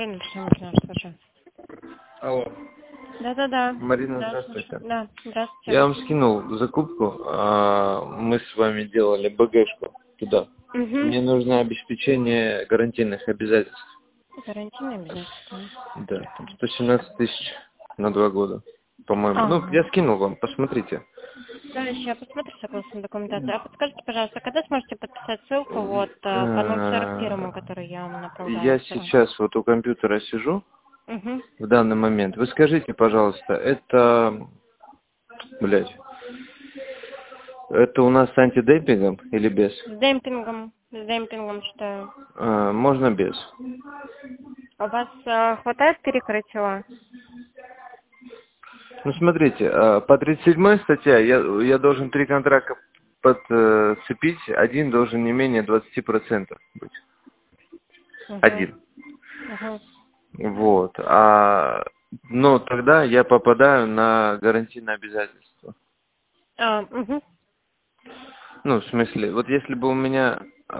Слушай. Алло. Да-да-да. Марина, Да, здравствуйте. слушай. Да, здравствуйте. Я вам скинул закупку. Мы с вами делали БГшку туда. Угу. Мне нужно обеспечение гарантийных обязательств. Гарантийные обязательства. Да, там 117 тысяч на 2 года, по-моему. Ну, Ага. я скинул вам, посмотрите. Да, еще я посмотрю согласно документации. А подскажите, пожалуйста, когда сможете подписать ссылку вот по 041, который я вам направляла Я вчера? сейчас вот у компьютера сижу Угу. в данный момент. Вы скажите, пожалуйста, это у нас с антидемпингом или без? С демпингом считаю. Можно без. У вас хватает перекрытия? Ну, смотрите, по 37 статья я должен 3 контракта подцепить, один должен не менее 20% быть. Угу. Один. Угу. Вот. Но тогда я попадаю на гарантийное обязательство. Угу. Ну, в смысле, вот если бы у меня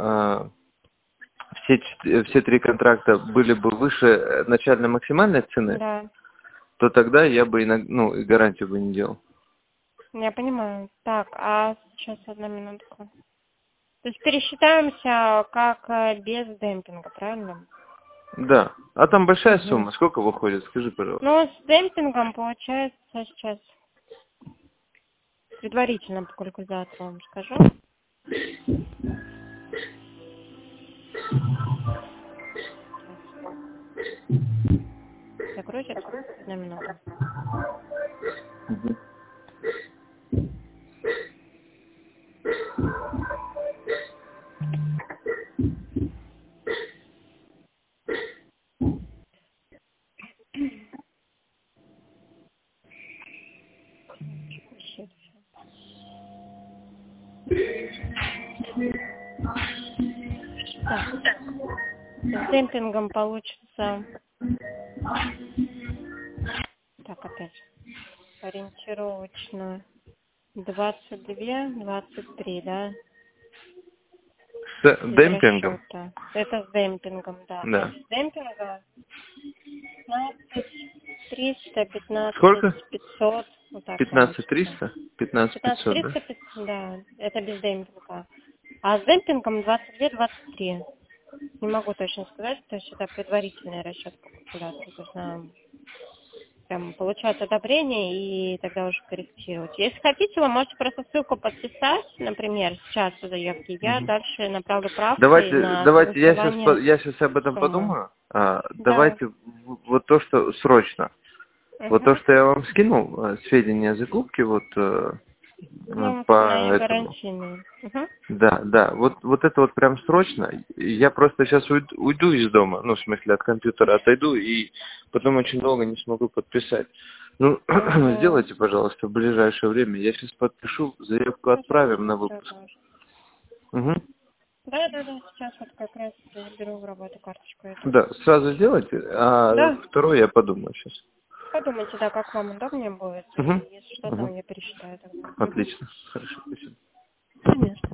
все 3 контракта были бы выше начальной максимальной цены, Да. то тогда я бы и гарантию бы не делал. Я понимаю. Так, сейчас одна минутку. То есть пересчитаемся как без демпинга, правильно? Да. А там большая Угу. сумма. Сколько выходит? Скажи, пожалуйста. Ну, с демпингом получается сейчас предварительно по калькуляции вам скажу. Загрузится? Одна минута. Мгм. Щит. Так, с демпингом получится... Так, опять. Ориентировочно 22-23, да? С Без демпингом? расчета. Это с демпингом, да. А Да. без демпинга 15 300, 15 Сколько? 500, вот так 15 получится. 300? 15 15 500, да? 300, да, это без демпинга. А с демпингом 22-23. Не могу точно сказать, то есть это предварительный расчет по калькуляции. Нужно прям получать одобрение и тогда уже корректировать. Если хотите, вы можете просто ссылку подписать, например, сейчас в заявке. Я Мгм. дальше направлю правки Давайте, на давайте, согласование я сейчас об этом суммы. подумаю. Да. Давайте вот то, что срочно. Вот то, Угу. что я вам скинул, сведения о закупке, Ну, по они этому. гарантийные. Угу. Да, вот это вот прям срочно. Я просто сейчас уйду из дома, ну, в смысле, от компьютера отойду, и потом очень долго не смогу подписать. Ну, Угу. сделайте, пожалуйста, в ближайшее время. Я сейчас подпишу, заявку отправим на выпуск. Угу. Да, сейчас вот как раз беру в работу карточку эту. Да, сразу сделайте, а Да, второй я подумаю сейчас. подумайте, да, как вам удобнее будет, и Угу. если что, там Угу. я пересчитаю тогда. Отлично. Хорошо, спасибо. Конечно.